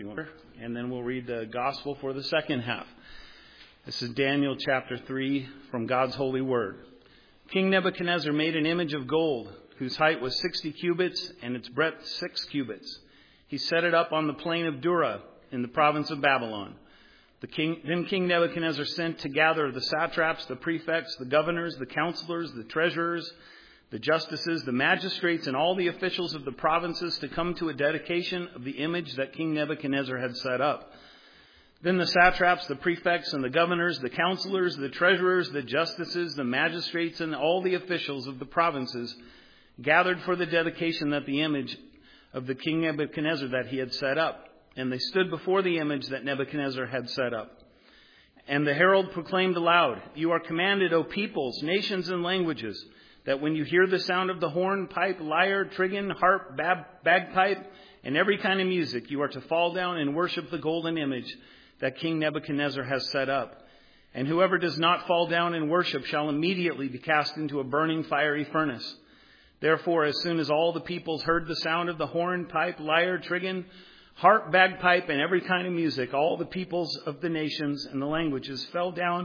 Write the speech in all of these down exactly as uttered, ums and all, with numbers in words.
And then we'll read the gospel for the second half. This is Daniel chapter three from God's holy word. King Nebuchadnezzar made an image of gold, whose height was sixty cubits and its breadth six cubits. He set it up on the plain of Dura in the province of Babylon. The king, then King Nebuchadnezzar sent to gather the satraps, the prefects, the governors, the counselors, the treasurers, the justices, the magistrates, and all the officials of the provinces to come to a dedication of the image that King Nebuchadnezzar had set up. Then the satraps, the prefects, and the governors, the counselors, the treasurers, the justices, the magistrates, and all the officials of the provinces gathered for the dedication that the image of the King Nebuchadnezzar that he had set up. And they stood before the image that Nebuchadnezzar had set up. And the herald proclaimed aloud, "You are commanded, O peoples, nations, and languages, that when you hear the sound of the horn, pipe, lyre, trigon, harp, bab, bagpipe, and every kind of music, you are to fall down and worship the golden image that King Nebuchadnezzar has set up. And whoever does not fall down and worship shall immediately be cast into a burning fiery furnace. Therefore, as soon as all the peoples heard the sound of the horn, pipe, lyre, trigon, harp, bagpipe, and every kind of music, all the peoples of the nations and the languages fell down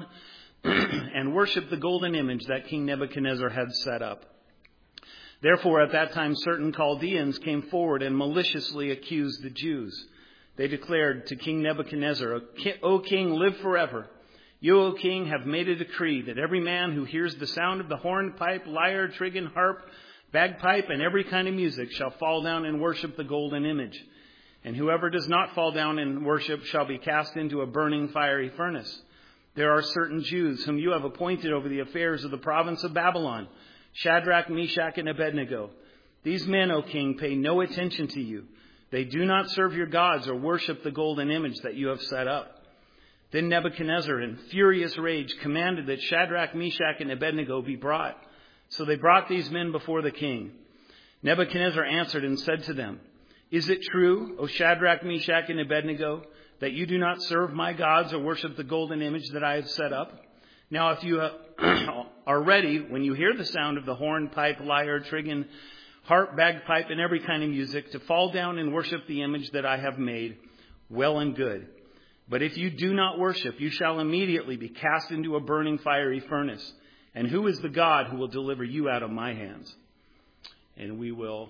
and worshipped the golden image that King Nebuchadnezzar had set up. Therefore, at that time, certain Chaldeans came forward and maliciously accused the Jews. They declared to King Nebuchadnezzar, "O king, live forever. You, O king, have made a decree that every man who hears the sound of the horn, pipe, lyre, trigon, harp, bagpipe, and every kind of music shall fall down and worship the golden image. And whoever does not fall down and worship shall be cast into a burning fiery furnace. There are certain Jews whom you have appointed over the affairs of the province of Babylon, Shadrach, Meshach, and Abednego. These men, O king, pay no attention to you. They do not serve your gods or worship the golden image that you have set up." Then Nebuchadnezzar, in furious rage, commanded that Shadrach, Meshach, and Abednego be brought. So they brought these men before the king. Nebuchadnezzar answered and said to them, "Is it true, O Shadrach, Meshach, and Abednego, that you do not serve my gods or worship the golden image that I have set up? Now, if you are ready, when you hear the sound of the horn, pipe, lyre, trigon, harp, bagpipe, and every kind of music, to fall down and worship the image that I have made, well and good. But if you do not worship, you shall immediately be cast into a burning fiery furnace. And who is the God who will deliver you out of my hands?" And we will,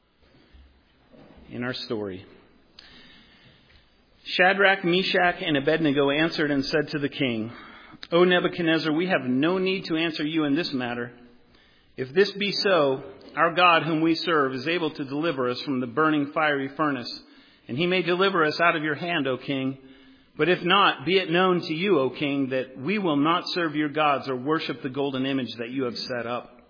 in our story. Shadrach, Meshach, and Abednego answered and said to the king, "O Nebuchadnezzar, we have no need to answer you in this matter. If this be so, our God whom we serve is able to deliver us from the burning fiery furnace, and he may deliver us out of your hand, O king. But if not, be it known to you, O king, that we will not serve your gods or worship the golden image that you have set up."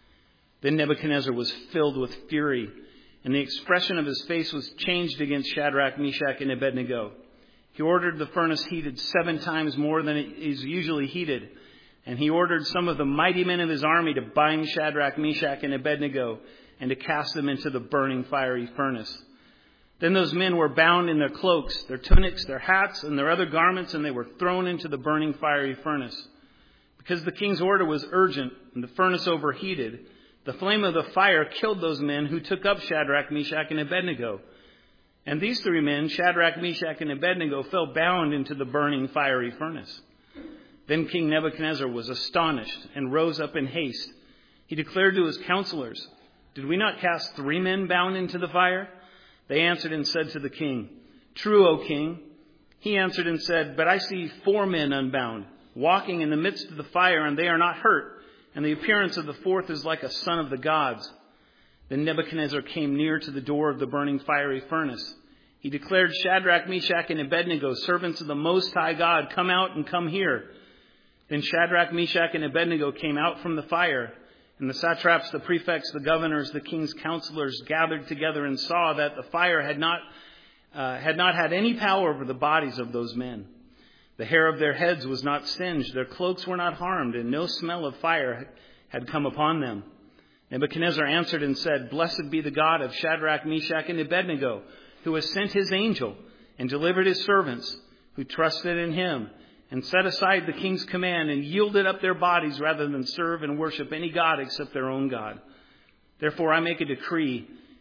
Then Nebuchadnezzar was filled with fury, and the expression of his face was changed against Shadrach, Meshach, and Abednego. He ordered the furnace heated seven times more than it is usually heated. And he ordered some of the mighty men of his army to bind Shadrach, Meshach, and Abednego and to cast them into the burning fiery furnace. Then those men were bound in their cloaks, their tunics, their hats, and their other garments, and they were thrown into the burning fiery furnace. Because the king's order was urgent and the furnace overheated, the flame of the fire killed those men who took up Shadrach, Meshach, and Abednego. And these three men, Shadrach, Meshach, and Abednego, fell bound into the burning fiery furnace. Then King Nebuchadnezzar was astonished and rose up in haste. He declared to his counselors, "Did we not cast three men bound into the fire?" They answered and said to the king, "True, O king." He answered and said, "But I see four men unbound, walking in the midst of the fire, and they are not hurt. And the appearance of the fourth is like a son of the gods." Then Nebuchadnezzar came near to the door of the burning fiery furnace. He declared, "Shadrach, Meshach, and Abednego, servants of the Most High God, come out and come here." Then Shadrach, Meshach, and Abednego came out from the fire. And the satraps, the prefects, the governors, the king's counselors gathered together and saw that the fire had not, uh, had not had any power over the bodies of those men. The hair of their heads was not singed, their cloaks were not harmed, and no smell of fire had come upon them. Nebuchadnezzar answered and said, "Blessed be the God of Shadrach, Meshach, and Abednego, who has sent his angel and delivered his servants who trusted in him and set aside the king's command and yielded up their bodies rather than serve and worship any god except their own God. Therefore I make a decree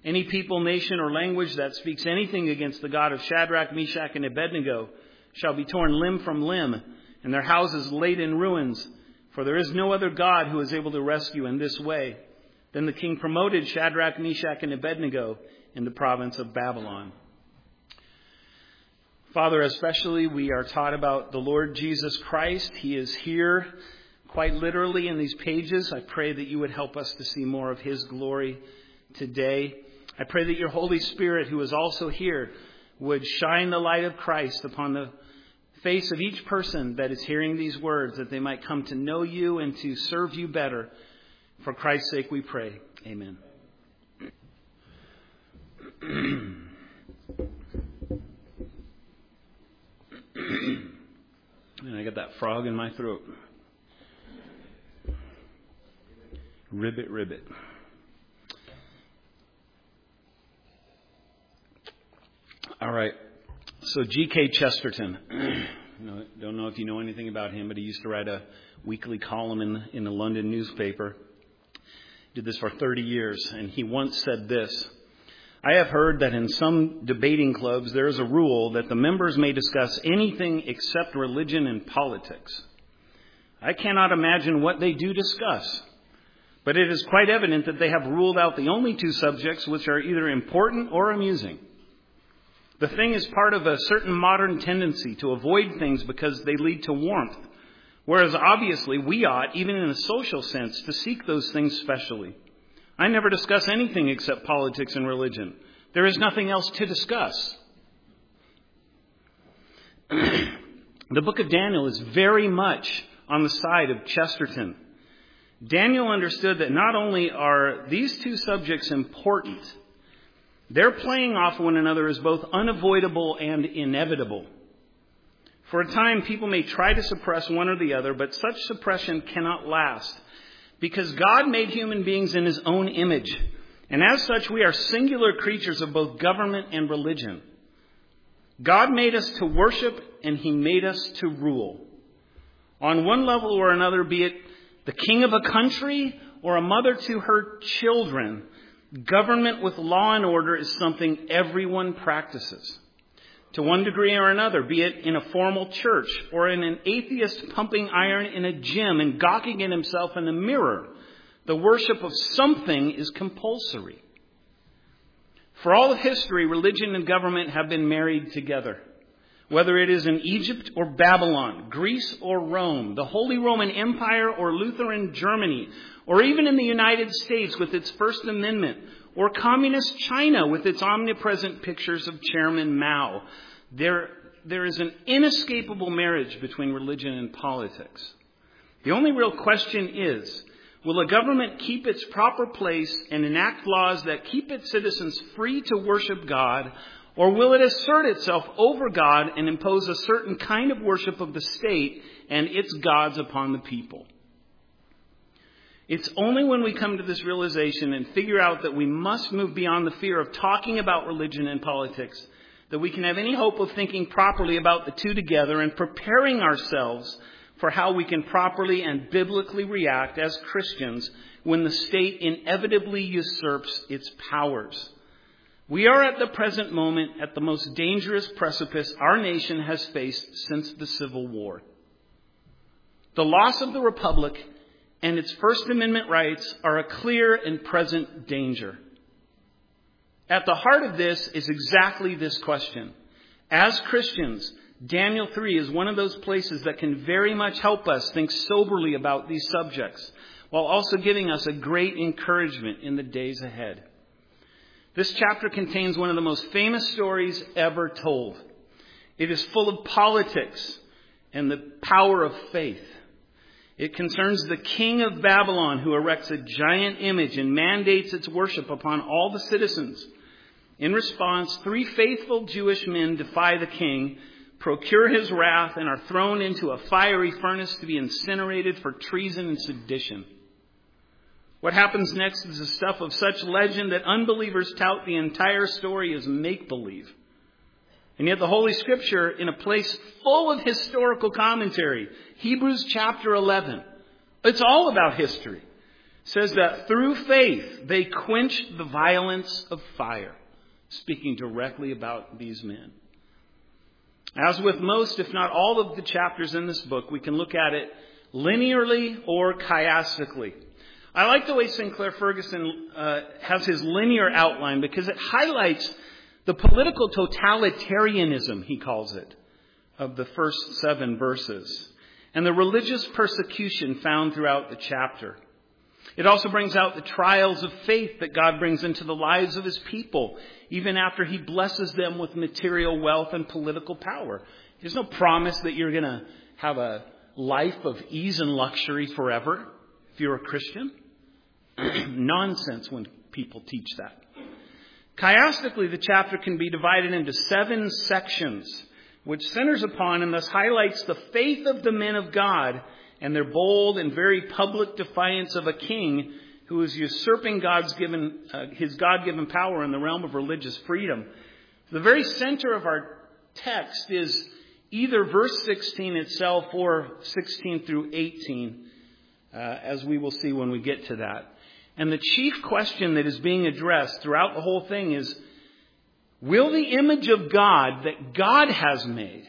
Any people, nation, or language that speaks anything against the God of Shadrach, Meshach, and Abednego shall be torn limb from limb, and their houses laid in ruins. For there is no other God who is able to rescue in this way. Then the king promoted Shadrach, Meshach, and Abednego in the province of Babylon. Father, especially we are taught about the Lord Jesus Christ. He is here quite literally in these pages. I pray that you would help us to see more of his glory today. I pray that your Holy Spirit, who is also here, would shine the light of Christ upon the face of each person that is hearing these words, that they might come to know you and to serve you better. For Christ's sake we pray. Amen. And I got that frog in my throat. Ribbit, ribbit. All right. So G K Chesterton. No, don't know if you know anything about him, but he used to write a weekly column in the, in the London newspaper. Did this for thirty years, and he once said this: I have heard that in some debating clubs there is a rule that the members may discuss anything except religion and politics. I cannot imagine what they do discuss, but it is quite evident that they have ruled out the only two subjects which are either important or amusing. The thing is part of a certain modern tendency to avoid things because they lead to warmth, whereas obviously we ought, even in a social sense, to seek those things specially. I never discuss anything except politics and religion. There is nothing else to discuss. The book of Daniel is very much on the side of Chesterton. Daniel understood that not only are these two subjects important, their playing off one another is both unavoidable and inevitable. For a time, people may try to suppress one or the other, but such suppression cannot last, because God made human beings in his own image, and as such, we are singular creatures of both government and religion. God made us to worship, and he made us to rule. On one level or another, be it the king of a country or a mother to her children, government with law and order is something everyone practices. To one degree or another, be it in a formal church or in an atheist pumping iron in a gym and gawking at himself in the mirror, the worship of something is compulsory. For all of history, religion and government have been married together. Whether it is in Egypt or Babylon, Greece or Rome, the Holy Roman Empire or Lutheran Germany, or even in the United States with its First Amendment, or communist China with its omnipresent pictures of Chairman Mao, there, there is an inescapable marriage between religion and politics. The only real question is, will a government keep its proper place and enact laws that keep its citizens free to worship God, or will it assert itself over God and impose a certain kind of worship of the state and its gods upon the people? It's only when we come to this realization and figure out that we must move beyond the fear of talking about religion and politics that we can have any hope of thinking properly about the two together and preparing ourselves for how we can properly and biblically react as Christians when the state inevitably usurps its powers. We are at the present moment at the most dangerous precipice our nation has faced since the Civil War. The loss of the Republic and its First Amendment rights are a clear and present danger. At the heart of this is exactly this question. As Christians, Daniel three is one of those places that can very much help us think soberly about these subjects, while also giving us a great encouragement in the days ahead. This chapter contains one of the most famous stories ever told. It is full of politics and the power of faith. It concerns the king of Babylon who erects a giant image and mandates its worship upon all the citizens. In response, three faithful Jewish men defy the king, procure his wrath, and are thrown into a fiery furnace to be incinerated for treason and sedition. What happens next is the stuff of such legend that unbelievers tout the entire story as make-believe. And yet the Holy Scripture, in a place full of historical commentary, Hebrews chapter eleven, it's all about history, says that through faith they quenched the violence of fire, speaking directly about these men. As with most, if not all of the chapters in this book, we can look at it linearly or chiastically. I like the way Sinclair Ferguson uh, has his linear outline because it highlights the political totalitarianism, he calls it, of the first seven verses, and the religious persecution found throughout the chapter. It also brings out the trials of faith that God brings into the lives of his people, even after he blesses them with material wealth and political power. There's no promise that you're going to have a life of ease and luxury forever if you're a Christian. Nonsense when people teach that. Chiastically, the chapter can be divided into seven sections, which centers upon and thus highlights the faith of the men of God and their bold and very public defiance of a king who is usurping God's given, uh, his God-given power in the realm of religious freedom. The very center of our text is either verse sixteen itself or sixteen through eighteen, uh, as we will see when we get to that. And the chief question that is being addressed throughout the whole thing is, will the image of God that God has made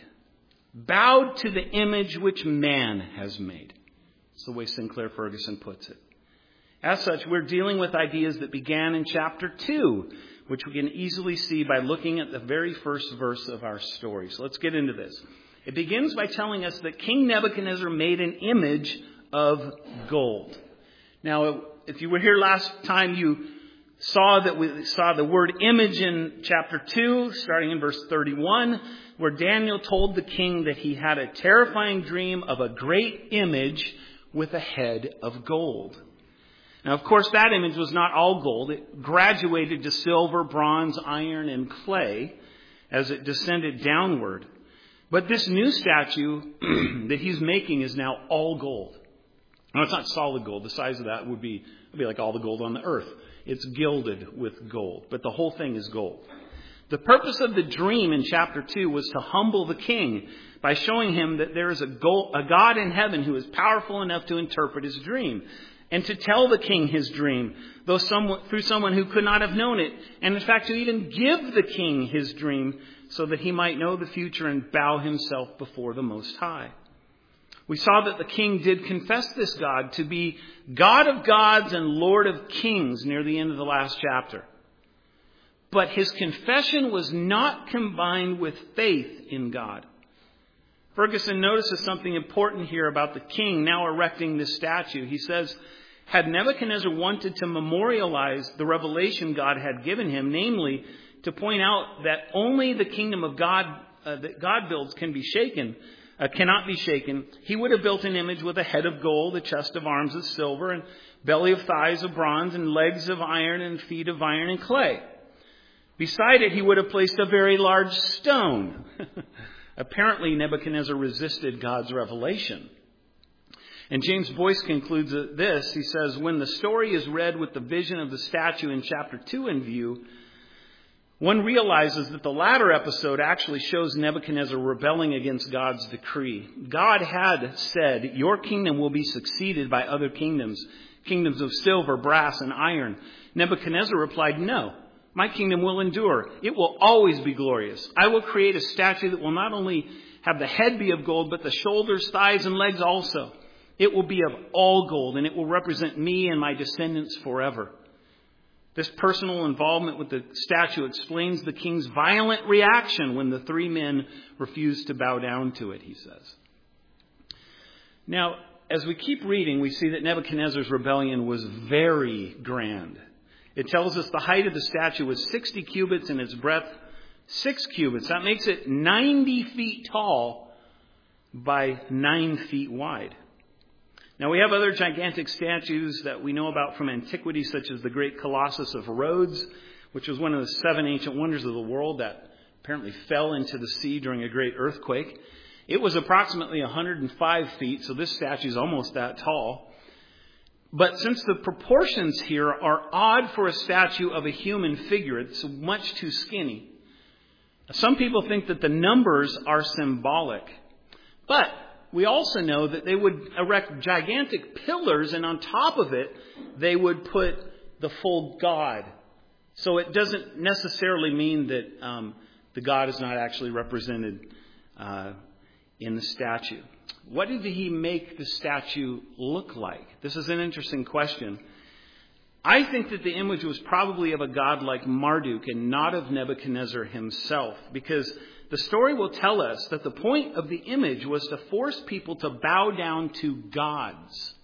bow to the image which man has made? That's the way Sinclair Ferguson puts it. As such, we're dealing with ideas that began in chapter two, which we can easily see by looking at the very first verse of our story. So let's get into this. It begins by telling us that King Nebuchadnezzar made an image of gold. Now, if you were here last time, you saw that we saw the word image in chapter two, starting in verse thirty-one, where Daniel told the king that he had a terrifying dream of a great image with a head of gold. Now, of course, that image was not all gold. It graduated to silver, bronze, iron, and clay as it descended downward. But this new statue that he's making is now all gold. Now, it's not solid gold. The size of that would be, would be like all the gold on the earth. It's gilded with gold, but the whole thing is gold. The purpose of the dream in chapter two was to humble the king by showing him that there is a, gold, a God in heaven who is powerful enough to interpret his dream and to tell the king his dream, though someone, through someone who could not have known it, and in fact to even give the king his dream so that he might know the future and bow himself before the Most High. We saw that the king did confess this God to be God of gods and Lord of kings near the end of the last chapter. But his confession was not combined with faith in God. Ferguson notices something important here about the king now erecting this statue. He says, had Nebuchadnezzar wanted to memorialize the revelation God had given him, namely to point out that only the kingdom of God uh, that God builds can be shaken, Uh, cannot be shaken, he would have built an image with a head of gold, a chest of arms of silver, and belly of thighs of bronze, and legs of iron, and feet of iron and clay. Beside it, he would have placed a very large stone. Apparently, Nebuchadnezzar resisted God's revelation. And James Boyce concludes this. He says, when the story is read with the vision of the statue in chapter two in view, one realizes that the latter episode actually shows Nebuchadnezzar rebelling against God's decree. God had said, your kingdom will be succeeded by other kingdoms, kingdoms of silver, brass, and iron. Nebuchadnezzar replied, no, my kingdom will endure. It will always be glorious. I will create a statue that will not only have the head be of gold, but the shoulders, thighs, and legs also. It will be of all gold, and it will represent me and my descendants forever. This personal involvement with the statue explains the king's violent reaction when the three men refused to bow down to it, he says. Now, as we keep reading, we see that Nebuchadnezzar's rebellion was very grand. It tells us the height of the statue was sixty cubits and its breadth six cubits. That makes it ninety feet tall by nine feet wide. Now, we have other gigantic statues that we know about from antiquity, such as the great Colossus of Rhodes, which was one of the seven ancient wonders of the world that apparently fell into the sea during a great earthquake. It was approximately one hundred five feet, so this statue is almost that tall. But since the proportions here are odd for a statue of a human figure, it's much too skinny. Some people think that the numbers are symbolic. But we also know that they would erect gigantic pillars, and on top of it, they would put the full God. So it doesn't necessarily mean that um, the God is not actually represented uh, in the statue. What did he make the statue look like? This is an interesting question. I think that the image was probably of a god like Marduk and not of Nebuchadnezzar himself, because the story will tell us that the point of the image was to force people to bow down to gods.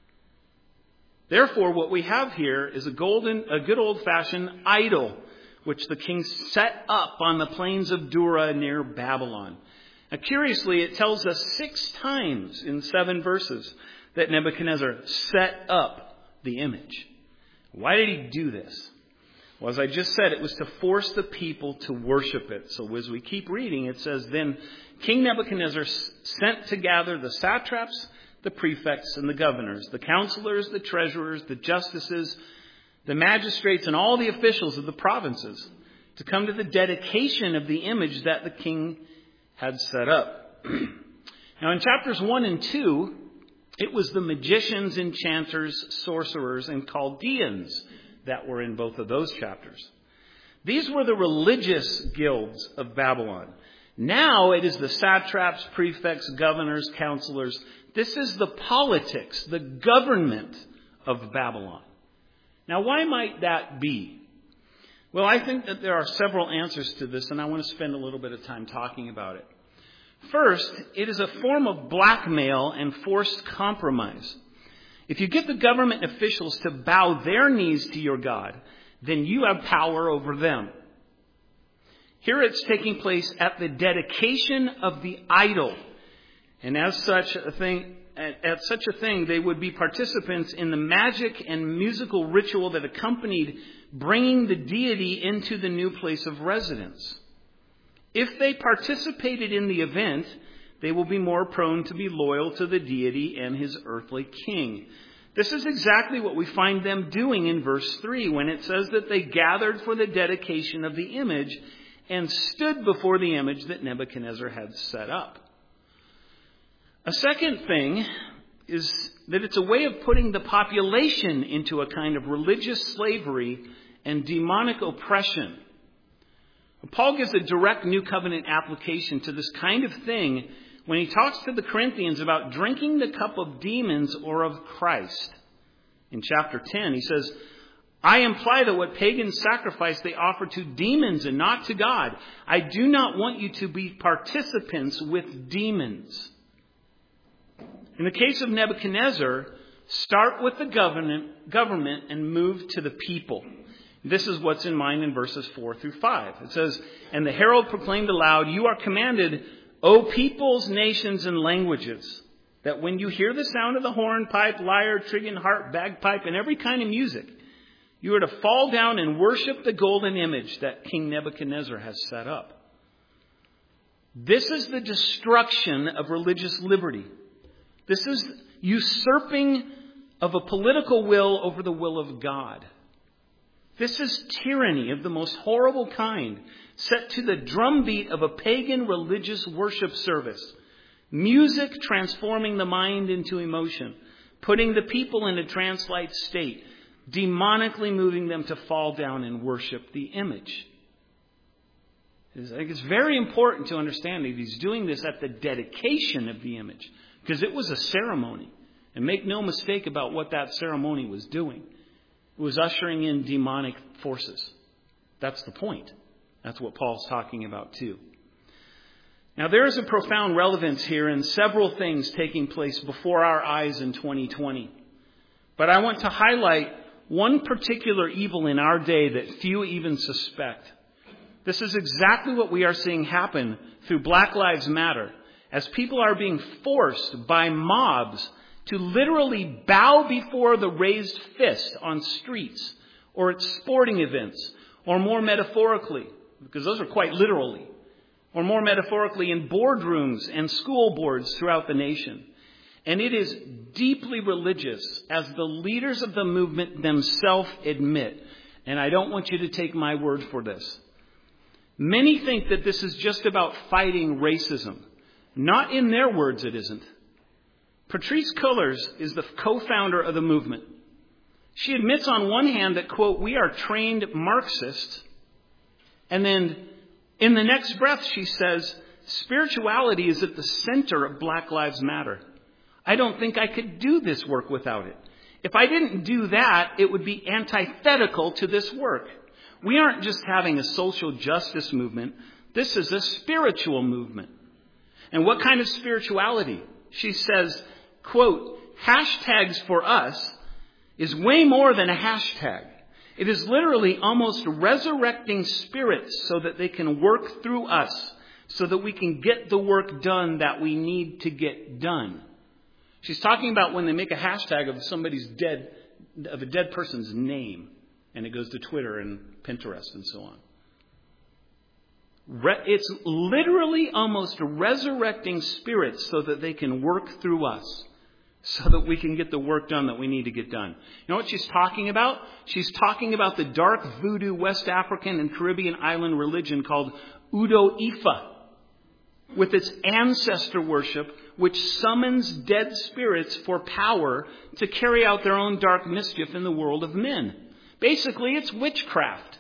Therefore, what we have here is a golden, a good old-fashioned idol, which the king set up on the plains of Dura near Babylon. Now, curiously, it tells us six times in seven verses that Nebuchadnezzar set up the image. Why did he do this? Well, as I just said, it was to force the people to worship it. So as we keep reading, it says, Then King Nebuchadnezzar sent to gather the satraps, the prefects, and the governors, the counselors, the treasurers, the justices, the magistrates, and all the officials of the provinces to come to the dedication of the image that the king had set up. Now, in chapters one and two, it was the magicians, enchanters, sorcerers, and Chaldeans that were in both of those chapters. These were the religious guilds of Babylon. Now it is the satraps, prefects, governors, counselors. This is the politics, the government of Babylon. Now, why might that be? Well, I think that there are several answers to this, and I want to spend a little bit of time talking about it. First, it is a form of blackmail and forced compromise. If you get the government officials to bow their knees to your God, then you have power over them. Here it's taking place at the dedication of the idol. And as such a thing, at such a thing, they would be participants in the magic and musical ritual that accompanied bringing the deity into the new place of residence. If they participated in the event, they will be more prone to be loyal to the deity and his earthly king. This is exactly what we find them doing in verse three, when it says that they gathered for the dedication of the image and stood before the image that Nebuchadnezzar had set up. A second thing is that it's a way of putting the population into a kind of religious slavery and demonic oppression. Paul gives a direct New Covenant application to this kind of thing when he talks to the Corinthians about drinking the cup of demons or of Christ. In chapter ten, he says, I imply that what pagans sacrifice they offer to demons and not to God. I do not want you to be participants with demons. In the case of Nebuchadnezzar, start with the government, government and move to the people. This is what's in mind in verses four through five. It says, And the herald proclaimed aloud, You are commanded, O peoples, nations, and languages, that when you hear the sound of the horn, pipe, lyre, trigon, harp, bagpipe, and every kind of music, you are to fall down and worship the golden image that King Nebuchadnezzar has set up. This is the destruction of religious liberty. This is usurping of a political will over the will of God. This is tyranny of the most horrible kind, set to the drumbeat of a pagan religious worship service. Music transforming the mind into emotion, putting the people in a trance-like state, demonically moving them to fall down and worship the image. I think it's very important to understand that he's doing this at the dedication of the image, because it was a ceremony. And make no mistake about what that ceremony was doing. It was ushering in demonic forces. That's the point. That's what Paul's talking about too. Now, there is a profound relevance here in several things taking place before our eyes in twenty twenty. But I want to highlight one particular evil in our day that few even suspect. This is exactly what we are seeing happen through Black Lives Matter, as people are being forced by mobs to literally bow before the raised fist on streets or at sporting events, or more metaphorically, because those are quite literally, or more metaphorically in boardrooms and school boards throughout the nation. And it is deeply religious, as the leaders of the movement themselves admit. And I don't want you to take my word for this. Many think that this is just about fighting racism. Not in their words, it isn't. Patrice Cullors is the co-founder of the movement. She admits on one hand that, quote, we are trained Marxists. And then in the next breath, she says, spirituality is at the center of Black Lives Matter. I don't think I could do this work without it. If I didn't do that, it would be antithetical to this work. We aren't just having a social justice movement. This is a spiritual movement. And what kind of spirituality? She says, quote, hashtags for us is way more than a hashtag. It is literally almost resurrecting spirits so that they can work through us, so that we can get the work done that we need to get done. She's talking about when they make a hashtag of somebody's dead, of a dead person's name, and it goes to Twitter and Pinterest and so on. It's literally almost resurrecting spirits so that they can work through us, so that we can get the work done that we need to get done. You know what she's talking about? She's talking about the dark voodoo West African and Caribbean island religion called Udo Ifa, with its ancestor worship, which summons dead spirits for power to carry out their own dark mischief in the world of men. Basically, it's witchcraft.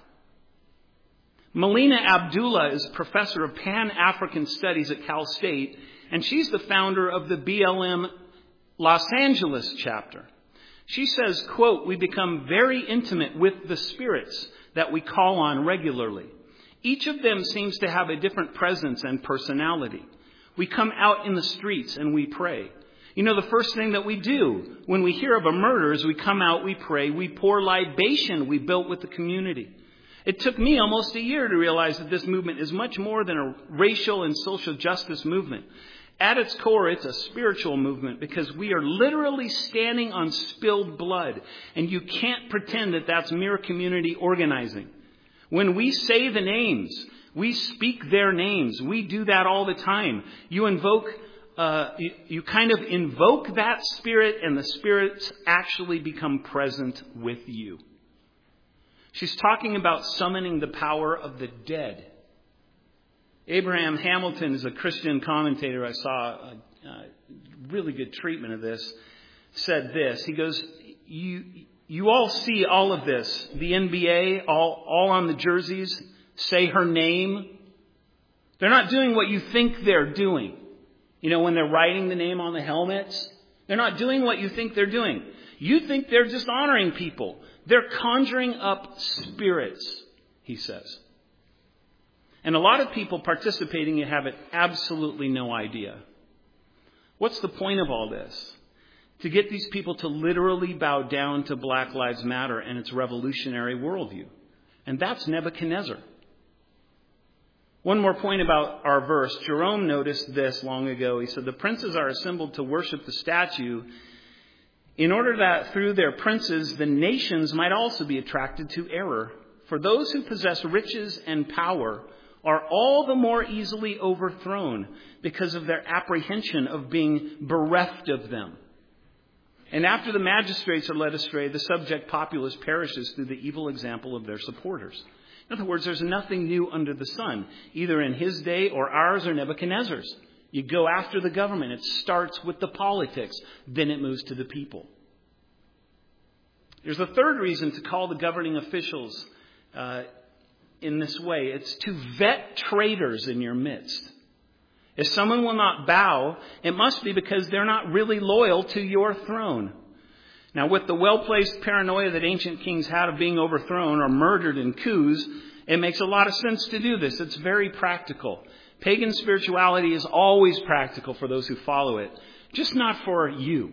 Melina Abdullah is professor of Pan-African Studies at Cal State, and she's the founder of the B L M Los Angeles chapter. She says, quote, we become very intimate with the spirits that we call on regularly. Each of them seems to have a different presence and personality. We come out in the streets and we pray. You know, the first thing that we do when we hear of a murder is we come out, we pray, we pour libation we built with the community. It took me almost a year to realize that this movement is much more than a racial and social justice movement. At its core, it's a spiritual movement because we are literally standing on spilled blood. And you can't pretend that that's mere community organizing. When we say the names, we speak their names. We do that all the time. You invoke, uh, you, you kind of invoke that spirit, and the spirits actually become present with you. She's talking about summoning the power of the dead. Abraham Hamilton is a Christian commentator. I saw a, a really good treatment of this. Said this. He goes, you you all see all of this. The N B A, all, all on the jerseys, say her name. They're not doing what you think they're doing. You know, when they're writing the name on the helmets, they're not doing what you think they're doing. You think they're just honoring people. They're conjuring up spirits, he says. And a lot of people participating in have absolutely no idea. What's the point of all this? To get these people to literally bow down to Black Lives Matter and its revolutionary worldview. And that's Nebuchadnezzar. One more point about our verse. Jerome noticed this long ago. He said, the princes are assembled to worship the statue in order that through their princes the nations might also be attracted to error. For those who possess riches and power are all the more easily overthrown because of their apprehension of being bereft of them. And after the magistrates are led astray, the subject populace perishes through the evil example of their supporters. In other words, there's nothing new under the sun, either in his day or ours or Nebuchadnezzar's. You go after the government. It starts with the politics. Then it moves to the people. There's a third reason to call the governing officials uh, in this way. It's to vet traitors in your midst. If someone will not bow, it must be because they're not really loyal to your throne. Now, with the well-placed paranoia that ancient kings had of being overthrown or murdered in coups, it makes a lot of sense to do this. It's very practical. Pagan spirituality is always practical for those who follow it, just not for you.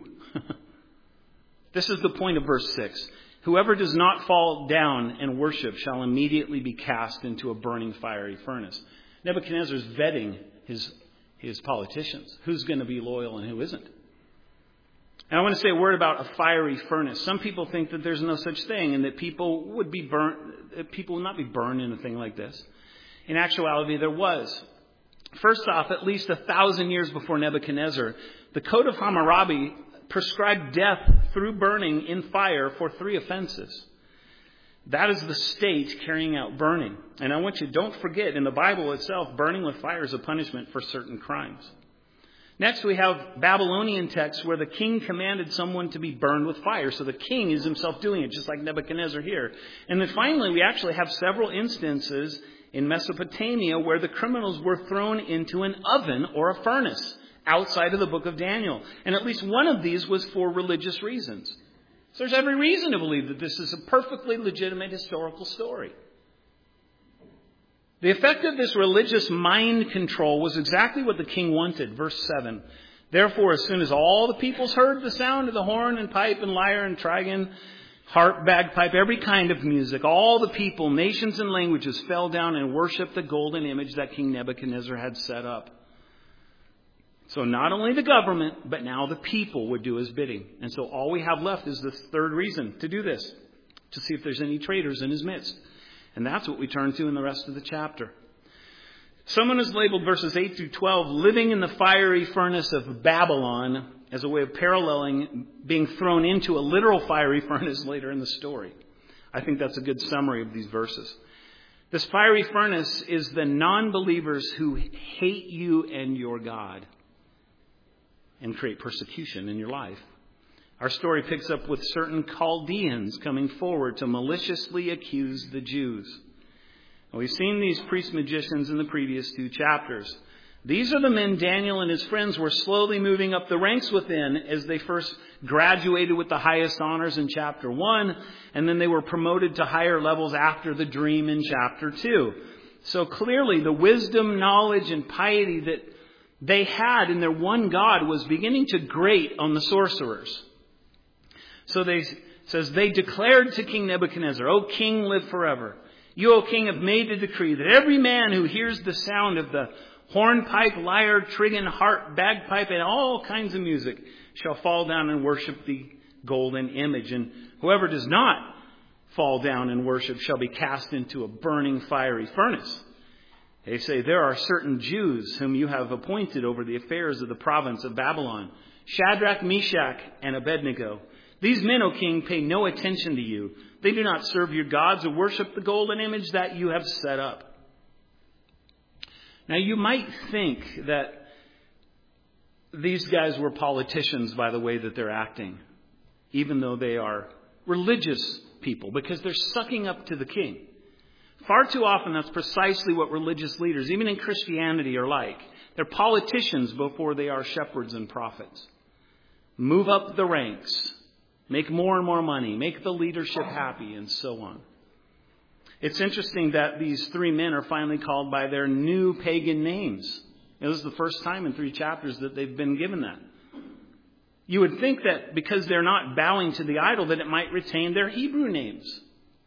This is the point of verse six. Whoever does not fall down and worship shall immediately be cast into a burning fiery furnace. Nebuchadnezzar's vetting his, his politicians. Who's going to be loyal and who isn't? And I want to say a word about a fiery furnace. Some people think that there's no such thing and that people would be burnt, people would not be burned in a thing like this. In actuality, there was. First off, at least a thousand years before Nebuchadnezzar, the Code of Hammurabi prescribed death through burning in fire for three offenses. That is the state carrying out burning. And I want you, don't forget, in the Bible itself, burning with fire is a punishment for certain crimes. Next, we have Babylonian texts where the king commanded someone to be burned with fire. So the king is himself doing it, just like Nebuchadnezzar here. And then finally, we actually have several instances in Mesopotamia where the criminals were thrown into an oven or a furnace outside of the book of Daniel. And at least one of these was for religious reasons. So there's every reason to believe that this is a perfectly legitimate historical story. The effect of this religious mind control was exactly what the king wanted. Verse seven. Therefore, as soon as all the peoples heard the sound of the horn and pipe and lyre and trigon, harp, bagpipe, every kind of music, all the people, nations and languages fell down and worshipped the golden image that King Nebuchadnezzar had set up. So not only the government, but now the people would do his bidding. And so all we have left is the third reason to do this, to see if there's any traitors in his midst. And that's what we turn to in the rest of the chapter. Someone has labeled verses eight through twelve, living in the fiery furnace of Babylon, as a way of paralleling being thrown into a literal fiery furnace later in the story. I think that's a good summary of these verses. This fiery furnace is the non-believers who hate you and your God and create persecution in your life. Our story picks up with certain Chaldeans coming forward to maliciously accuse the Jews. And we've seen these priest-magicians in the previous two chapters. These are the men Daniel and his friends were slowly moving up the ranks within as they first graduated with the highest honors in chapter one, and then they were promoted to higher levels after the dream in chapter two. So clearly the wisdom, knowledge, and piety that they had in their one God was beginning to grate on the sorcerers. So they says they declared to King Nebuchadnezzar, O king, live forever. You, O king, have made a decree that every man who hears the sound of the hornpipe, lyre, trigon, harp, bagpipe, and all kinds of music shall fall down and worship the golden image. And whoever does not fall down and worship shall be cast into a burning fiery furnace. They say, there are certain Jews whom you have appointed over the affairs of the province of Babylon, Shadrach, Meshach, and Abednego. These men, O king, pay no attention to you. They do not serve your gods or worship the golden image that you have set up. Now, you might think that these guys were politicians by the way that they're acting, even though they are religious people, because they're sucking up to the king. Far too often, that's precisely what religious leaders, even in Christianity, are like. They're politicians before they are shepherds and prophets. Move up the ranks. Make more and more money. Make the leadership happy, and so on. It's interesting that these three men are finally called by their new pagan names. This is the first time in three chapters that they've been given that. You would think that because they're not bowing to the idol, that it might retain their Hebrew names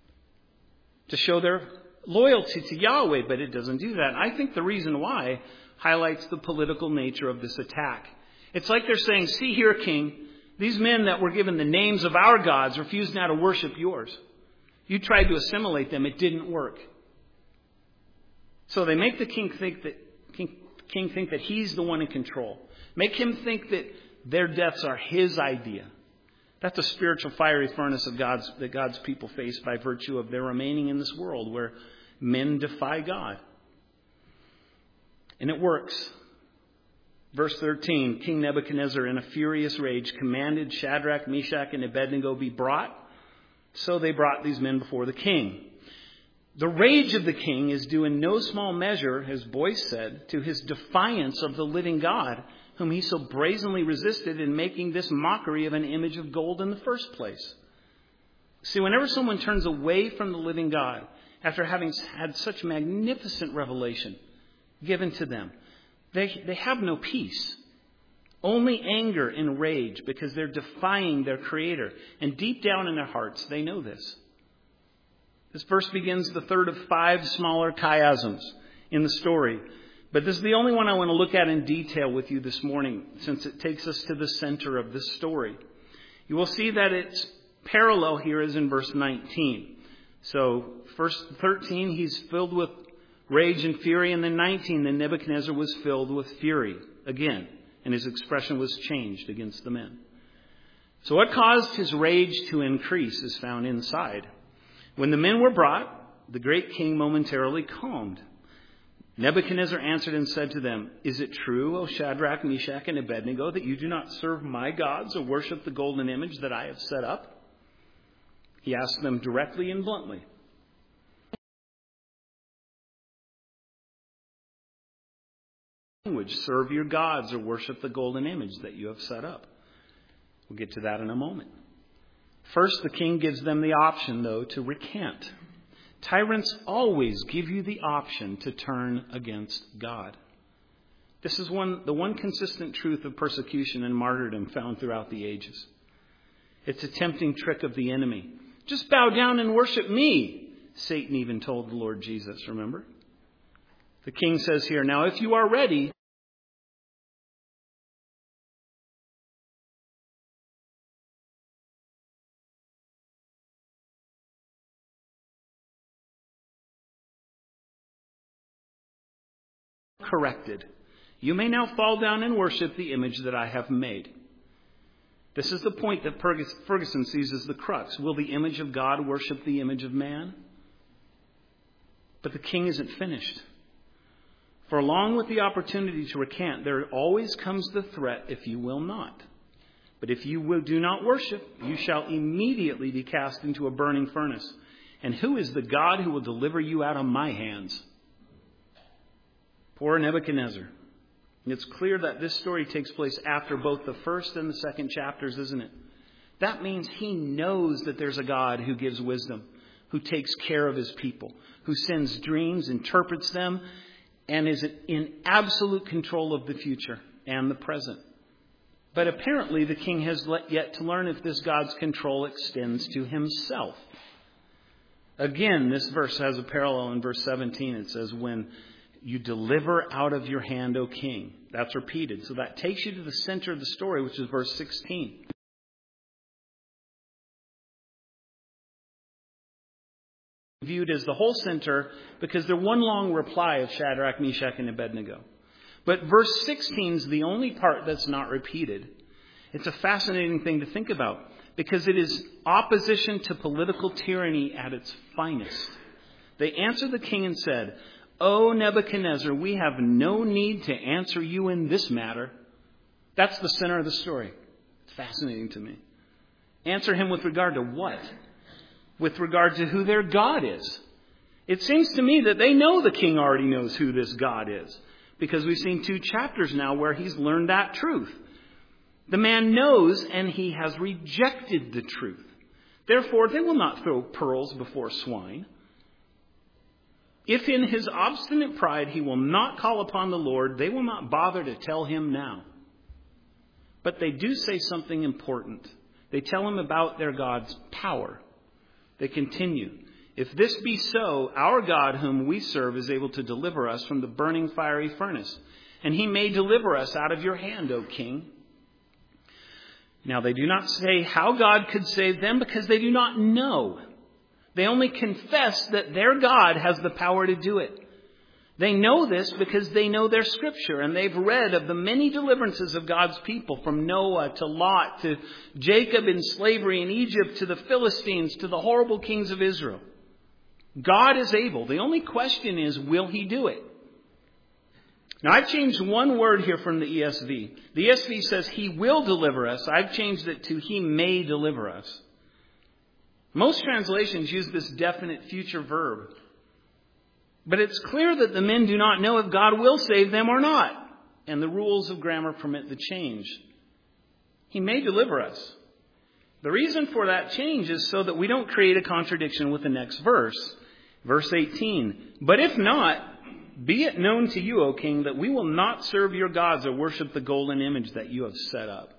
to show their loyalty to Yahweh, but it doesn't do that. I think the reason why highlights the political nature of this attack. It's like they're saying, see here, king, these men that were given the names of our gods refuse now to worship yours. You tried to assimilate them. It didn't work. So they make the king think that king, king think that he's the one in control. Make him think that their deaths are his idea. That's a spiritual fiery furnace of God's that God's people face by virtue of their remaining in this world where men defy God. And it works. Verse thirteen, King Nebuchadnezzar, in a furious rage, commanded Shadrach, Meshach, and Abednego be brought. So they brought these men before the king. The rage of the king is due in no small measure, as Boyce said, to his defiance of the living God, whom he so brazenly resisted in making this mockery of an image of gold in the first place. See, whenever someone turns away from the living God, after having had such magnificent revelation given to them, they, they have no peace. Only anger and rage because they're defying their Creator. And deep down in their hearts, they know this. This verse begins the third of five smaller chiasms in the story. But this is the only one I want to look at in detail with you this morning, since it takes us to the center of this story. You will see that its parallel here is in verse nineteen. So, verse thirteen, he's filled with rage and fury. And then nineteen, then Nebuchadnezzar was filled with fury again. And his expression was changed against the men. So what caused his rage to increase is found inside. When the men were brought, the great king momentarily calmed. Nebuchadnezzar answered and said to them, "Is it true, O Shadrach, Meshach, and Abednego, that you do not serve my gods or worship the golden image that I have set up?" He asked them directly and bluntly. Language, serve your gods or worship the golden image that you have set up. We'll get to that in a moment. First, the king gives them the option, though, to recant. Tyrants always give you the option to turn against God. This is one, the one consistent truth of persecution and martyrdom found throughout the ages. It's a tempting trick of the enemy. Just bow down and worship me, Satan even told the Lord Jesus, remember? The king says here, "Now if you are ready, corrected. You may now fall down and worship the image that I have made." This is the point that Ferguson sees as the crux. Will the image of God worship the image of man? But the king isn't finished. For along with the opportunity to recant, there always comes the threat, "If you will not. But if you will do not worship, you shall immediately be cast into a burning furnace. And who is the God who will deliver you out of my hands?" Poor Nebuchadnezzar. It's clear that this story takes place after both the first and the second chapters, isn't it? That means he knows that there's a God who gives wisdom, who takes care of his people, who sends dreams, interprets them, and is in absolute control of the future and the present. But apparently the king has yet to learn if this God's control extends to himself. Again, this verse has a parallel in verse seventeen. It says, "When you deliver out of your hand, O king." That's repeated. So that takes you to the center of the story, which is verse sixteen. Viewed as the whole center because they're one long reply of Shadrach, Meshach, and Abednego. But verse sixteen is the only part that's not repeated. It's a fascinating thing to think about because it is opposition to political tyranny at its finest. They answered the king and said, "O Nebuchadnezzar, we have no need to answer you in this matter." That's the center of the story. It's fascinating to me. Answer him with regard to what? With regard to who their God is. It seems to me that they know the king already knows who this God is, because we've seen two chapters now where he's learned that truth. The man knows, and he has rejected the truth. Therefore, they will not throw pearls before swine. If in his obstinate pride he will not call upon the Lord, they will not bother to tell him now. But they do say something important. They tell him about their God's power. They continue, "If this be so, our God whom we serve is able to deliver us from the burning fiery furnace, and he may deliver us out of your hand, O king." Now they do not say how God could save them because they do not know. They only confess that their God has the power to do it. They know this because they know their scripture, and they've read of the many deliverances of God's people, from Noah to Lot to Jacob in slavery in Egypt to the Philistines to the horrible kings of Israel. God is able. The only question is, will he do it? Now, I've changed one word here from the E S V. The E S V says he will deliver us. I've changed it to he may deliver us. Most translations use this definite future verb. But it's clear that the men do not know if God will save them or not. And the rules of grammar permit the change. He may deliver us. The reason for that change is so that we don't create a contradiction with the next verse. Verse eighteen. "But if not, be it known to you, O king, that we will not serve your gods or worship the golden image that you have set up."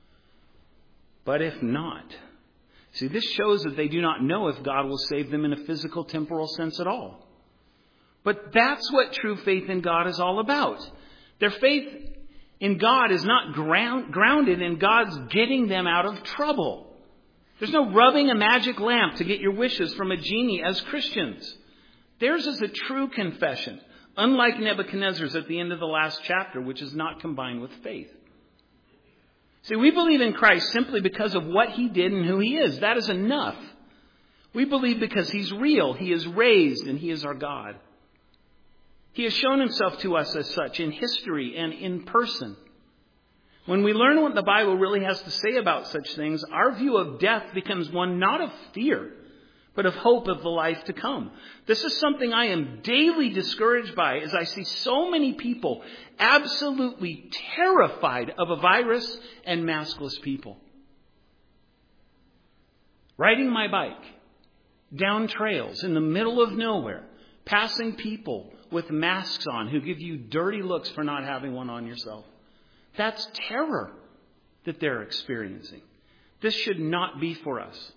But if not. See, this shows that they do not know if God will save them in a physical, temporal sense at all. But that's what true faith in God is all about. Their faith in God is not ground, grounded in God's getting them out of trouble. There's no rubbing a magic lamp to get your wishes from a genie as Christians. Theirs is a true confession, unlike Nebuchadnezzar's at the end of the last chapter, which is not combined with faith. See, we believe in Christ simply because of what he did and who he is. That is enough. We believe because he's real, he is raised, and he is our God. He has shown himself to us as such in history and in person. When we learn what the Bible really has to say about such things, our view of death becomes one not of fear, but of hope of the life to come. This is something I am daily discouraged by as I see so many people absolutely terrified of a virus and maskless people. Riding my bike down trails in the middle of nowhere, passing people with masks on who give you dirty looks for not having one on yourself. That's terror that they're experiencing. This should not be for us.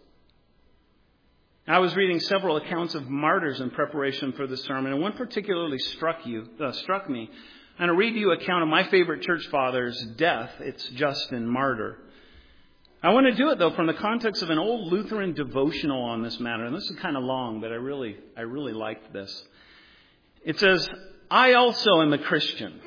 I was reading several accounts of martyrs in preparation for the sermon, and one particularly struck you, uh, struck me. I'm going to read you an account of my favorite church father's death. It's Justin, martyr. I want to do it, though, from the context of an old Lutheran devotional on this matter. And this is kind of long, but I really, I really liked this. It says, "I also am a Christian."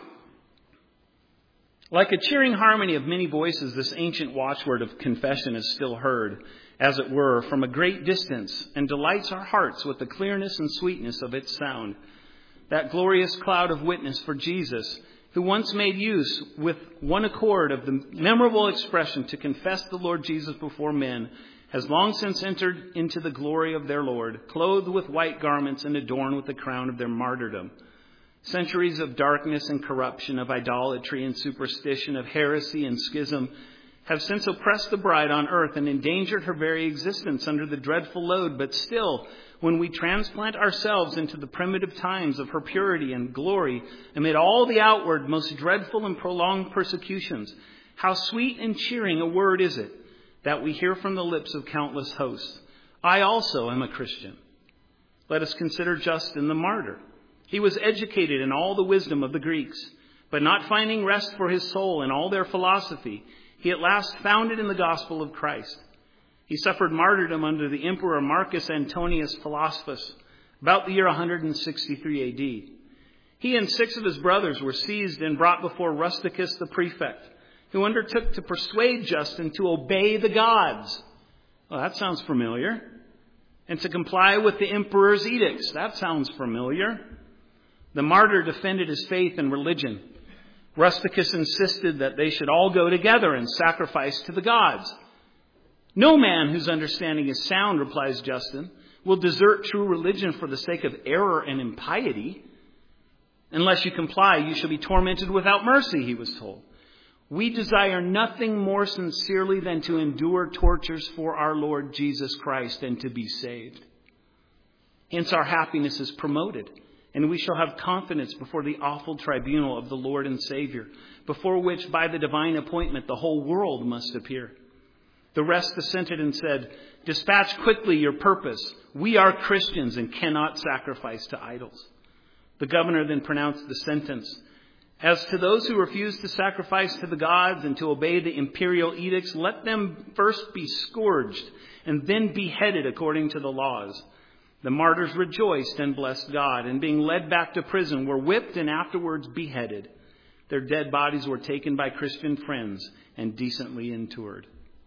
Like a cheering harmony of many voices, this ancient watchword of confession is still heard, as it were, from a great distance, and delights our hearts with the clearness and sweetness of its sound. That glorious cloud of witness for Jesus, who once made use with one accord of the memorable expression to confess the Lord Jesus before men, has long since entered into the glory of their Lord, clothed with white garments and adorned with the crown of their martyrdom. Centuries of darkness and corruption, of idolatry and superstition, of heresy and schism, have since oppressed the bride on earth and endangered her very existence under the dreadful load. But still, when we transplant ourselves into the primitive times of her purity and glory, amid all the outward, most dreadful and prolonged persecutions, how sweet and cheering a word is it that we hear from the lips of countless hosts. I also am a Christian. Let us consider Justin the martyr. He was educated in all the wisdom of the Greeks, but not finding rest for his soul in all their philosophy, he at last found it in the gospel of Christ. He suffered martyrdom under the Emperor Marcus Antonius Philosophus about the year one hundred sixty-three A D. He and six of his brothers were seized and brought before Rusticus the prefect, who undertook to persuade Justin to obey the gods. Well, that sounds familiar. And to comply with the emperor's edicts. That sounds familiar. The martyr defended his faith and religion. Rusticus insisted that they should all go together and sacrifice to the gods. No man whose understanding is sound, replies Justin, will desert true religion for the sake of error and impiety. Unless you comply, you shall be tormented without mercy, he was told. We desire nothing more sincerely than to endure tortures for our Lord Jesus Christ and to be saved. Hence our happiness is promoted, and we shall have confidence before the awful tribunal of the Lord and Savior, before which by the divine appointment the whole world must appear. The rest assented and said, "Dispatch quickly your purpose. We are Christians and cannot sacrifice to idols." The governor then pronounced the sentence, "As to those who refuse to sacrifice to the gods and to obey the imperial edicts, let them first be scourged and then beheaded according to the laws." The martyrs rejoiced and blessed God, and being led back to prison, were whipped and afterwards beheaded. Their dead bodies were taken by Christian friends and decently interred.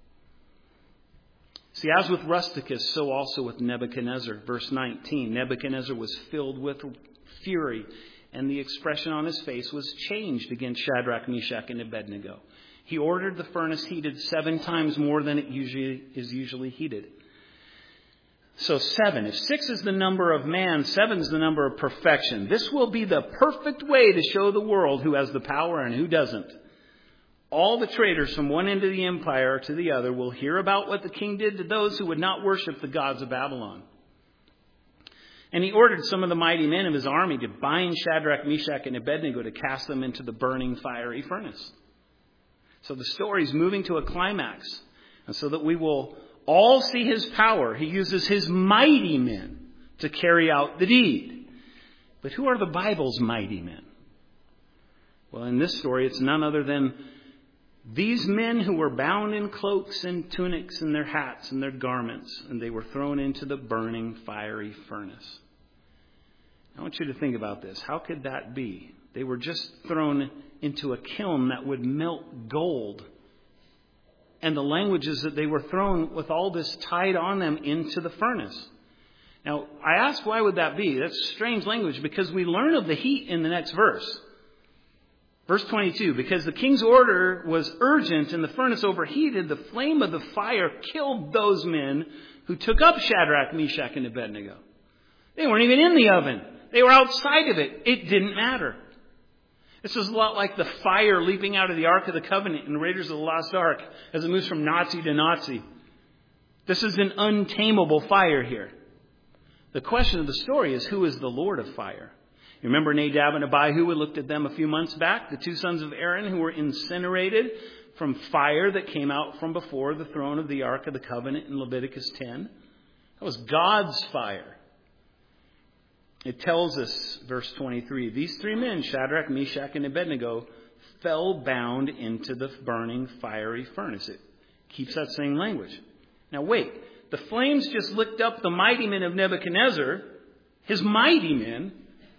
See, as with Rusticus, so also with Nebuchadnezzar. Verse nineteen, Nebuchadnezzar was filled with fury, and the expression on his face was changed against Shadrach, Meshach, and Abednego. He ordered the furnace heated seven times more than it usually is usually heated. So seven. If six is the number of man, seven is the number of perfection. This will be the perfect way to show the world who has the power and who doesn't. All the traitors from one end of the empire to the other will hear about what the king did to those who would not worship the gods of Babylon. And he ordered some of the mighty men of his army to bind Shadrach, Meshach, and Abednego to cast them into the burning fiery furnace. So the story is moving to a climax. And so that we will all see his power, he uses his mighty men to carry out the deed. But who are the Bible's mighty men? Well, in this story, it's none other than these men who were bound in cloaks and tunics and their hats and their garments, and they were thrown into the burning fiery furnace. I want you to think about this. How could that be? They were just thrown into a kiln that would melt gold. And the language is that they were thrown with all this tied on them into the furnace. Now, I ask, why would that be? That's strange language, because we learn of the heat in the next verse. Verse twenty-two, because the king's order was urgent and the furnace overheated, the flame of the fire killed those men who took up Shadrach, Meshach, and Abednego. They weren't even in the oven. They were outside of it. It didn't matter. This is a lot like the fire leaping out of the Ark of the Covenant in Raiders of the Lost Ark as it moves from Nazi to Nazi. This is an untamable fire here. The question of the story is, who is the Lord of fire? You remember Nadab and Abihu? We looked at them a few months back. The two sons of Aaron who were incinerated from fire that came out from before the throne of the Ark of the Covenant in Leviticus ten. That was God's fire. It tells us, verse twenty-three, these three men, Shadrach, Meshach, and Abednego, fell bound into the burning fiery furnace. It keeps that same language. Now wait, the flames just licked up the mighty men of Nebuchadnezzar, his mighty men,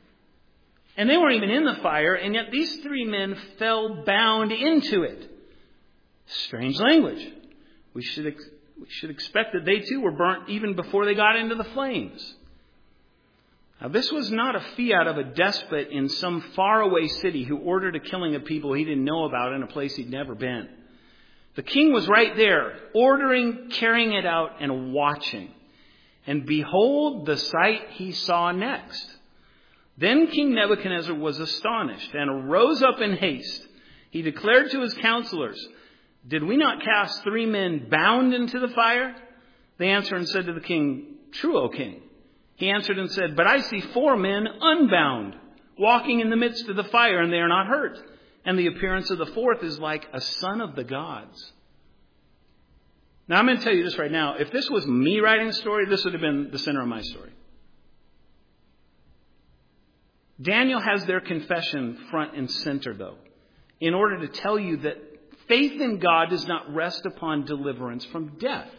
and they weren't even in the fire, and yet these three men fell bound into it. Strange language. We should, ex- we should expect that they too were burnt even before they got into the flames. Now, this was not a fiat of a despot in some faraway city who ordered a killing of people he didn't know about in a place he'd never been. The king was right there, ordering, carrying it out, and watching. And behold, the sight he saw next. Then King Nebuchadnezzar was astonished and rose up in haste. He declared to his counselors, did we not cast three men bound into the fire? They answered and said to the king, true, O king. He answered and said, but I see four men unbound, walking in the midst of the fire, and they are not hurt. And the appearance of the fourth is like a son of the gods. Now, I'm going to tell you this right now. If this was me writing the story, this would have been the center of my story. Daniel has their confession front and center, though, in order to tell you that faith in God does not rest upon deliverance from death.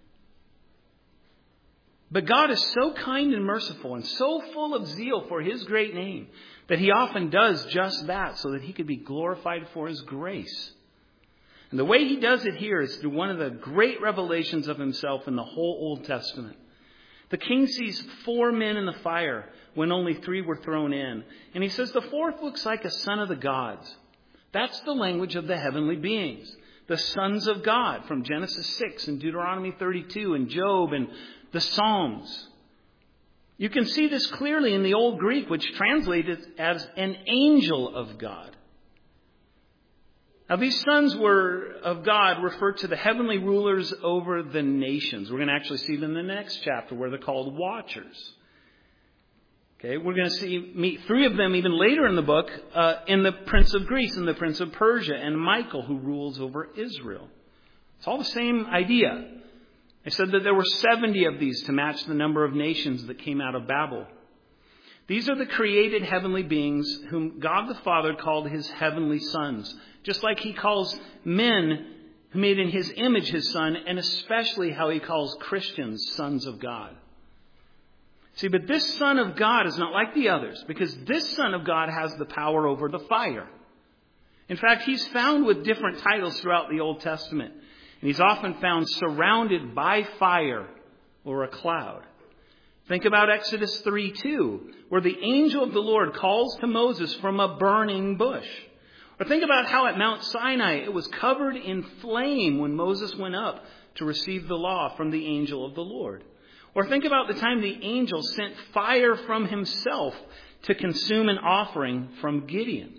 But God is so kind and merciful and so full of zeal for his great name that he often does just that so that he could be glorified for his grace. And the way he does it here is through one of the great revelations of himself in the whole Old Testament. The king sees four men in the fire when only three were thrown in. And he says the fourth looks like a son of the gods. That's the language of the heavenly beings. The sons of God from Genesis six and Deuteronomy thirty-two and Job and the Psalms. You can see this clearly in the Old Greek, which translated as an angel of God. Now, these sons were of God referred to the heavenly rulers over the nations. We're going to actually see them in the next chapter where they're called watchers. Okay, we're going to see meet three of them even later in the book uh, in the Prince of Greece and the Prince of Persia and Michael, who rules over Israel. It's all the same idea. I said that there were seventy of these to match the number of nations that came out of Babel. These are the created heavenly beings whom God the Father called his heavenly sons. Just like he calls men who made in his image his son, and especially how he calls Christians sons of God. See, but this son of God is not like the others, because this son of God has the power over the fire. In fact, he's found with different titles throughout the Old Testament. And he's often found surrounded by fire or a cloud. Think about Exodus three two, where the angel of the Lord calls to Moses from a burning bush. Or think about how at Mount Sinai it was covered in flame when Moses went up to receive the law from the angel of the Lord. Or think about the time the angel sent fire from himself to consume an offering from Gideon.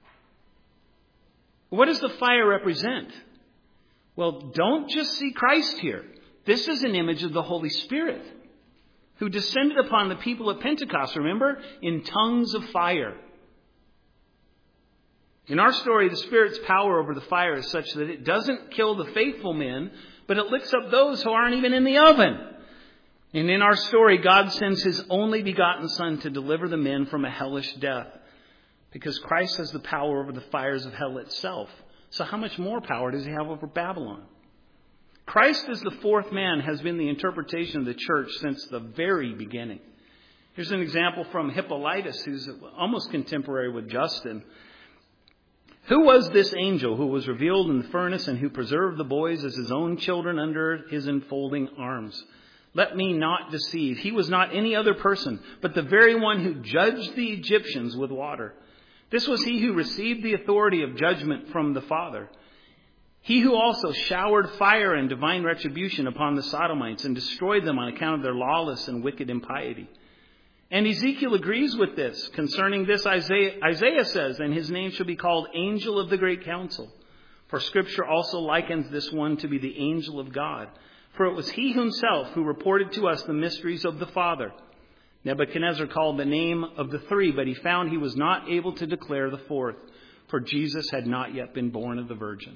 What does the fire represent? Well, don't just see Christ here. This is an image of the Holy Spirit who descended upon the people at Pentecost, remember, in tongues of fire. In our story, the Spirit's power over the fire is such that it doesn't kill the faithful men, but it licks up those who aren't even in the oven. And in our story, God sends his only begotten Son to deliver the men from a hellish death, because Christ has the power over the fires of hell itself. So how much more power does he have over Babylon? Christ as the fourth man has been the interpretation of the church since the very beginning. Here's an example from Hippolytus, who's almost contemporary with Justin. Who was this angel who was revealed in the furnace and who preserved the boys as his own children under his enfolding arms? Let me not deceive. He was not any other person, but the very one who judged the Egyptians with water. This was he who received the authority of judgment from the Father. He who also showered fire and divine retribution upon the Sodomites and destroyed them on account of their lawless and wicked impiety. And Ezekiel agrees with this. Concerning this, Isaiah, Isaiah says, and his name shall be called Angel of the Great Council. For Scripture also likens this one to be the angel of God. For it was he himself who reported to us the mysteries of the Father. Nebuchadnezzar called the name of the three, but he found he was not able to declare the fourth, for Jesus had not yet been born of the Virgin.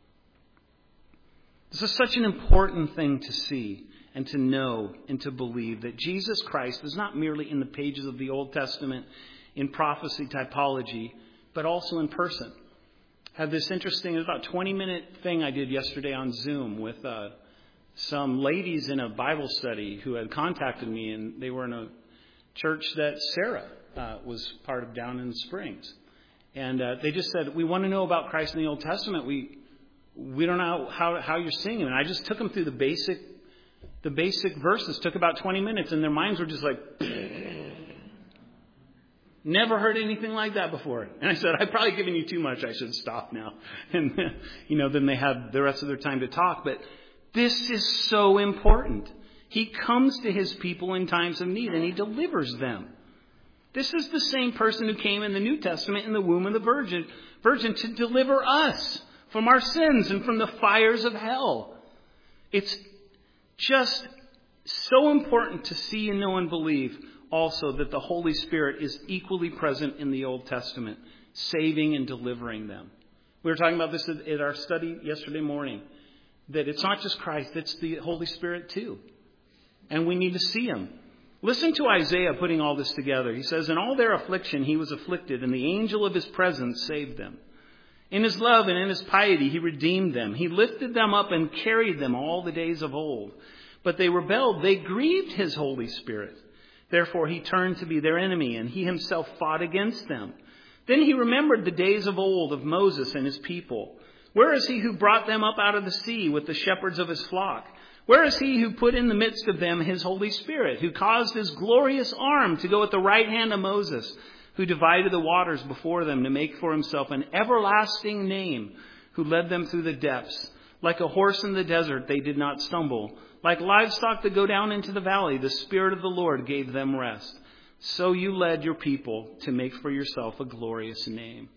This is such an important thing to see and to know and to believe, that Jesus Christ is not merely in the pages of the Old Testament in prophecy typology, but also in person. I had this interesting, it was about a twenty minute thing I did yesterday on Zoom with uh, some ladies in a Bible study who had contacted me, and they were in a church that Sarah uh, was part of down in the Springs. And uh, they just said, we want to know about Christ in the Old Testament. We we don't know how, how you're seeing him. And I just took them through the basic the basic verses. Took about twenty minutes, and their minds were just like, never heard anything like that before. And I said, I've probably given you too much. I should stop now. And, you know, then they had the rest of their time to talk. But this is so important. He comes to his people in times of need, and he delivers them. This is the same person who came in the New Testament in the womb of the Virgin, Virgin to deliver us from our sins and from the fires of hell. It's just so important to see and know and believe also that the Holy Spirit is equally present in the Old Testament, saving and delivering them. We were talking about this at our study yesterday morning, that it's not just Christ, it's the Holy Spirit too. And we need to see him. Listen to Isaiah putting all this together. He says, in all their affliction he was afflicted, and the angel of his presence saved them. In his love and in his piety he redeemed them. He lifted them up and carried them all the days of old. But they rebelled. They grieved his Holy Spirit. Therefore he turned to be their enemy, and he himself fought against them. Then he remembered the days of old of Moses and his people. Where is he who brought them up out of the sea with the shepherds of his flock? Where is he who put in the midst of them his Holy Spirit, who caused his glorious arm to go at the right hand of Moses, who divided the waters before them to make for himself an everlasting name, who led them through the depths? Like a horse in the desert, they did not stumble. Like livestock that go down into the valley, the Spirit of the Lord gave them rest. So you led your people to make for yourself a glorious name.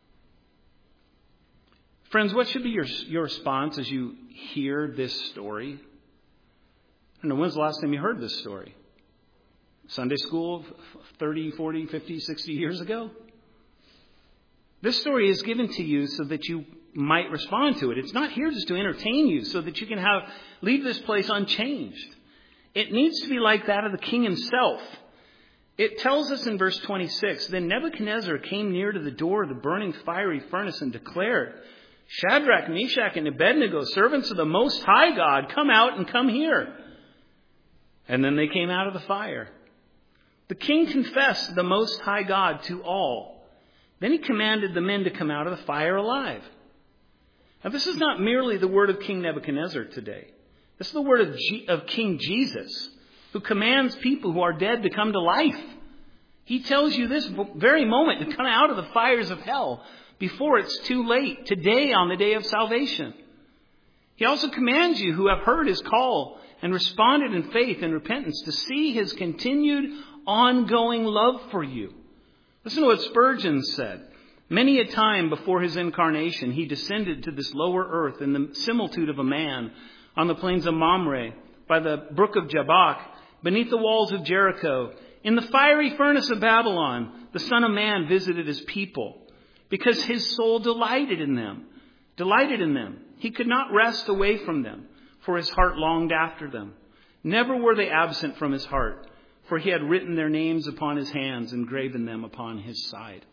Friends, what should be your, your response as you hear this story? I don't know, when's the last time you heard this story? Sunday school thirty, forty, fifty, sixty years ago? This story is given to you so that you might respond to it. It's not here just to entertain you so that you can have leave this place unchanged. It needs to be like that of the king himself. It tells us in verse twenty-six, then Nebuchadnezzar came near to the door of the burning fiery furnace and declared, Shadrach, Meshach, and Abednego, servants of the Most High God, come out and come here. And then they came out of the fire. The king confessed the Most High God to all. Then he commanded the men to come out of the fire alive. Now, this is not merely the word of King Nebuchadnezzar today. This is the word of, G- of King Jesus, who commands people who are dead to come to life. He tells you this very moment to come out of the fires of hell before it's too late, today on the day of salvation. He also commands you who have heard his call and responded in faith and repentance to see his continued ongoing love for you. Listen to what Spurgeon said. Many a time before his incarnation, he descended to this lower earth in the similitude of a man on the plains of Mamre, by the brook of Jabbok, beneath the walls of Jericho. In the fiery furnace of Babylon, the Son of Man visited his people because his soul delighted in them, delighted in them. He could not rest away from them, for his heart longed after them. Never were they absent from his heart, for he had written their names upon his hands and graven them upon his side.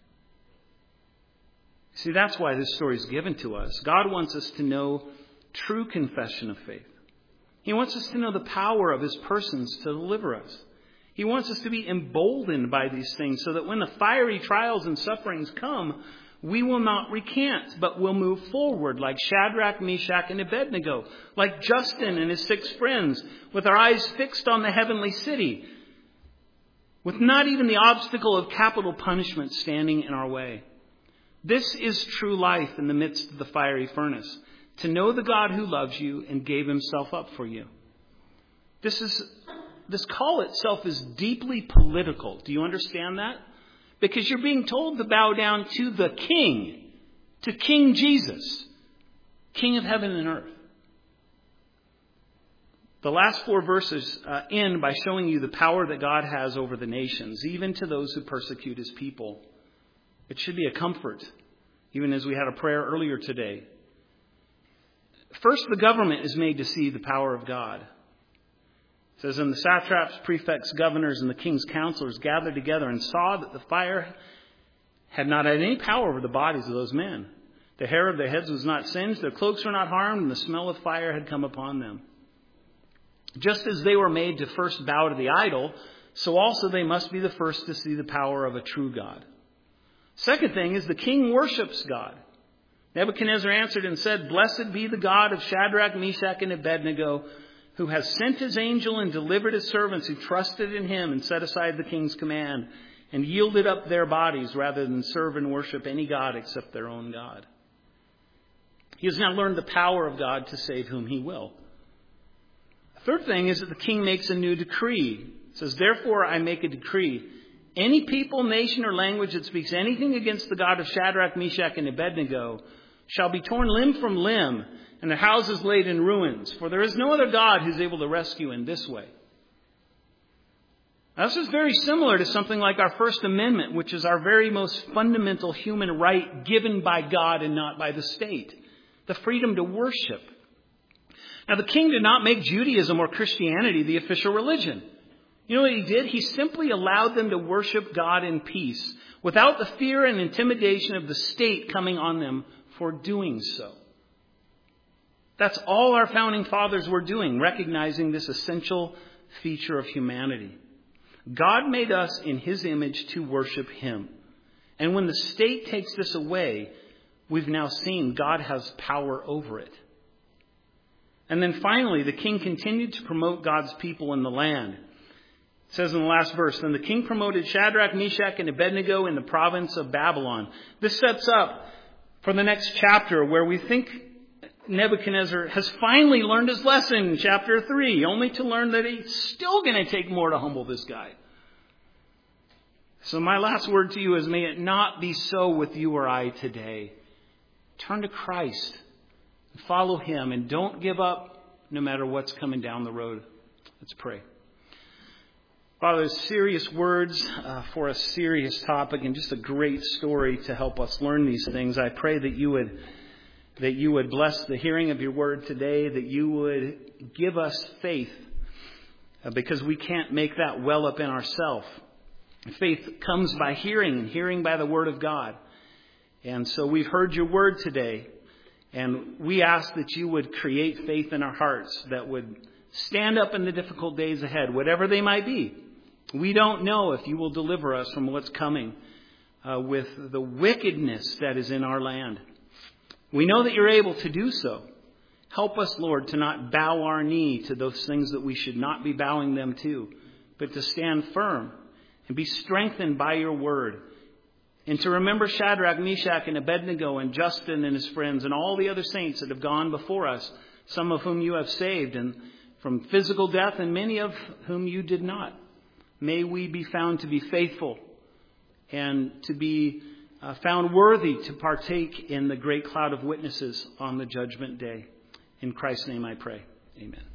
See, that's why this story is given to us. God wants us to know true confession of faith. He wants us to know the power of his persons to deliver us. He wants us to be emboldened by these things so that when the fiery trials and sufferings come, We will not recant, but will move forward like Shadrach, Meshach, and Abednego, like Justin and his six friends, with our eyes fixed on the heavenly city, with not even the obstacle of capital punishment standing in our way. This is true life in the midst of the fiery furnace, to know the God who loves you and gave himself up for you. This is this call itself is deeply political. Do you understand that? Because you're being told to bow down to the King, to King Jesus, King of heaven and earth. The last four verses uh, end by showing you the power that God has over the nations, even to those who persecute his people. It should be a comfort, even as we had a prayer earlier today. First, the government is made to see the power of God. It says, and the satraps, prefects, governors, and the king's counselors gathered together and saw that the fire had not had any power over the bodies of those men. The hair of their heads was not singed, their cloaks were not harmed, and the smell of fire had come upon them. Just as they were made to first bow to the idol, so also they must be the first to see the power of a true God. Second thing is the king worships God. Nebuchadnezzar answered and said, Blessed be the God of Shadrach, Meshach, and Abednego, who has sent his angel and delivered his servants who trusted in him and set aside the king's command and yielded up their bodies rather than serve and worship any god except their own God. He has now learned the power of God to save whom he will. The third thing is that the king makes a new decree. It says, Therefore I make a decree. Any people, nation, or language that speaks anything against the God of Shadrach, Meshach, and Abednego shall be torn limb from limb, and their houses laid in ruins. For there is no other God who's able to rescue in this way. Now, this is very similar to something like our First Amendment, which is our very most fundamental human right given by God and not by the state. The freedom to worship. Now, the king did not make Judaism or Christianity the official religion. You know what he did? He simply allowed them to worship God in peace, without the fear and intimidation of the state coming on them for doing so. That's all our founding fathers were doing, recognizing this essential feature of humanity. God made us in his image to worship him. And when the state takes this away, we've now seen God has power over it. And then finally, the king continued to promote God's people in the land. It says in the last verse, Then the king promoted Shadrach, Meshach, and Abednego in the province of Babylon. This sets up for the next chapter where we think Nebuchadnezzar has finally learned his lesson in chapter three, only to learn that he's still going to take more to humble this guy. So my last word to you is, may it not be so with you or I today. Turn to Christ. Follow him and don't give up no matter what's coming down the road. Let's pray. Father, serious words uh, for a serious topic and just a great story to help us learn these things. I pray that you would that you would bless the hearing of your word today, that you would give us faith uh, because we can't make that well up in ourselves. Faith comes by hearing and hearing by the word of God. And so we've heard your word today, and we ask that you would create faith in our hearts that would stand up in the difficult days ahead, whatever they might be. We don't know if you will deliver us from what's coming uh, with the wickedness that is in our land. We know that you're able to do so. Help us, Lord, to not bow our knee to those things that we should not be bowing them to, but to stand firm and be strengthened by your word. And to remember Shadrach, Meshach, and Abednego, and Justin and his friends, and all the other saints that have gone before us, some of whom you have saved, and from physical death, and many of whom you did not. May we be found to be faithful and to be uh, found worthy to partake in the great cloud of witnesses on the judgment day. In Christ's name I pray. Amen.